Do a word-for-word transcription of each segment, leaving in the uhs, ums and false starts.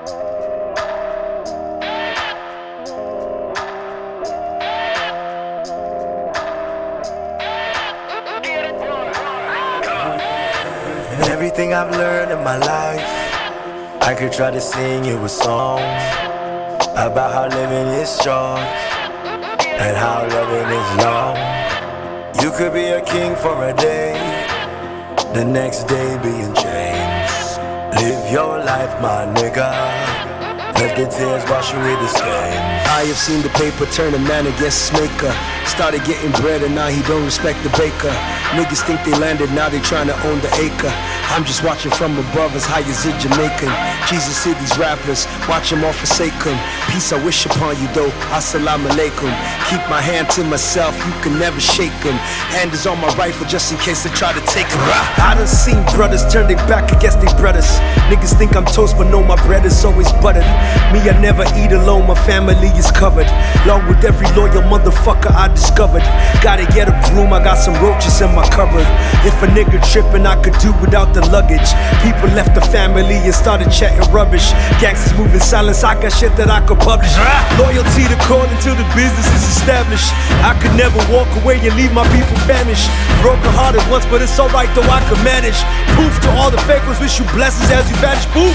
And everything I've learned in my life, I could try to sing you a song about how living is short and how loving is long. You could be a king for a day, the next day be in chains. Live your life, my nigga. Let the tears wash away the stains. I have seen the paper turn a man against his maker. Started getting bread and now he don't respect the baker. Niggas think they landed, now they trying to own the acre. I'm just watching from above as high as a Jamaican. Jesus said these rappers, watch them all forsake him. Peace I wish upon you though, assalamu alaikum. Keep my hand to myself, you can never shake him. Hand is on my rifle just in case they try to take him. I done seen brothers turn their back against their brothers. Niggas think I'm toast but know my bread is always buttered. Me, I never eat alone, my family is covered. Along with every loyal motherfucker I discovered. Gotta get a broom, I got some roaches in my cupboard. If a nigga trippin', I could do without the luggage. People left the family and started chatting rubbish. Gangsters moving silence, I got shit that I could publish. Loyalty to call until the business is established. I could never walk away and leave my people famished. Broken hearted once, but it's alright though I could manage. Proof to all the fake ones, wish you blessings as you vanish. Poof.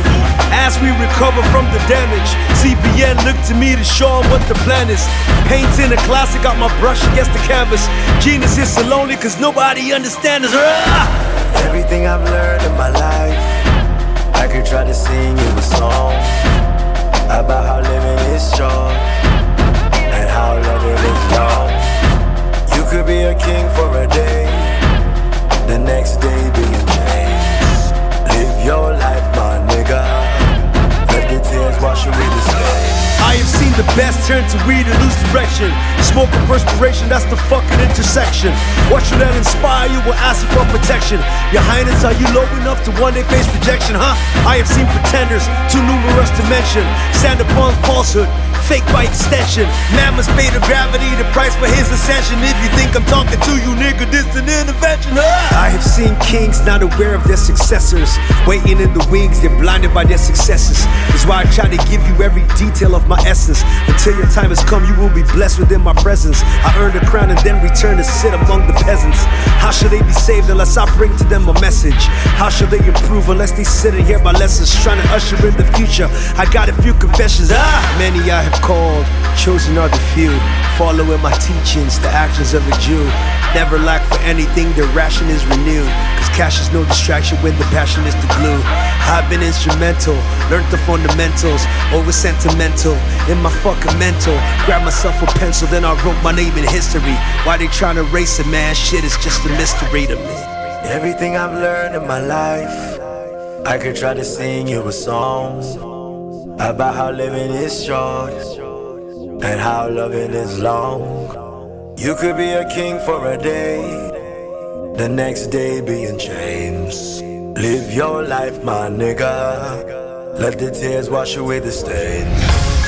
As we recover from the damage, C B N look to me to show 'em what the plan is. Painting a classic, got my brush against the canvas. Genius is so lonely cause nobody understands us. Everything I've learned in my life, I could try to sing you a song about how living is short and how loving is long. You could be a king for a day, the next day be in chains. Live your life, my nigga. Let the tears wash away the stains. I have seen the best turn to weed and lose direction. Smoke and perspiration, that's the fucking intersection. What should that inspire you will ask you for protection. Your highness, are you low enough to one day face rejection, huh? I have seen pretenders, too numerous to mention. Stand upon falsehood, fake by extension. Man must pay the gravity, the price for his ascension. If you think I'm talking to you, nigga, this an intervention, huh? I have seen kings not aware of their successors. Waiting in the wings, they're blinded by their successes. That's why I try to give you every detail of my essence. Until your time has come, you will be blessed within my presence. I earned a crown and then return to sit among the peasants. How should they be saved unless I bring to them a message? How should they improve unless they sit and hear my lessons? Trying to usher in the future, I got a few confessions. Ah, many I have called, chosen are the few. Following my teachings, the actions of a Jew. Never lack for anything, their ration is renewed. Cause cash is no distraction when the passion is the glue. I've been instrumental, learned the fundamentals. Always sentimental, in my fucking mental. Grabbed myself a pencil, then I wrote my name in history. Why they trying to erase it, man? Shit is just a mystery to me. Everything I've learned in my life, I could try to sing you a song about how living is short and how loving is long. You could be a king for a day, the next day be in chains. Live your life, my nigga. Let the tears wash away the stains.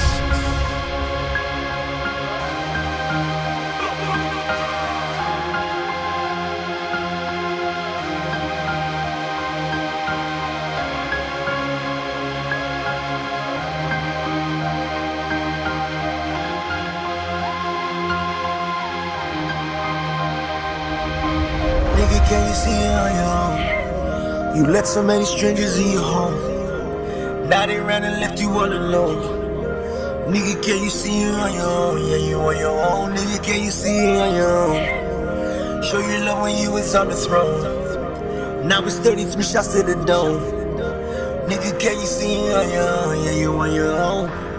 Nigga, can you see it on your own? You let so many strangers in your home. Now they ran and left you all alone. Nigga, can you see it on your own? Yeah, you on your own. Nigga, can you see it on your own? Show your love when you was on the throne. Now it's thirty-three shots to the dome. Nigga, can you see it on your own? Yeah, you on your own.